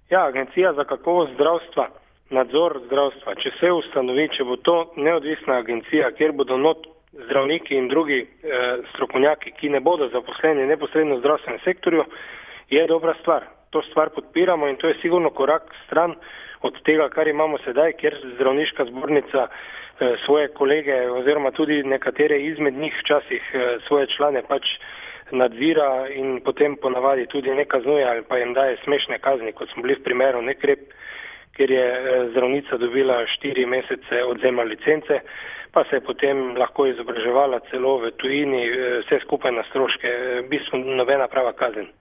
Ja, Agencija za kakovost zdravstva, nadzor zdravstva, če se ustanovi, če bo to neodvisna agencija, kjer bodo not zdravniki in drugi strokovnjaki, ki ne bodo zaposleni neposredno v zdravstvenem sektorju, je dobra stvar. To stvar podpiramo in to je sigurno korak stran od tega, kar imamo sedaj, kjer zdravniška zbornica svoje kolege oziroma tudi nekatere izmed njih včasih svoje člane pač nadzira in potem ponavadi tudi ne kaznuje ali pa jim daje smešne kazni, kot smo bili v primeru Nekrep, kjer je zdravnica dobila 4 mesece odvzema licence, pa se je potem lahko izobraževala celo v tujini, vse skupaj na stroške, v bistvu nobena prava kazen.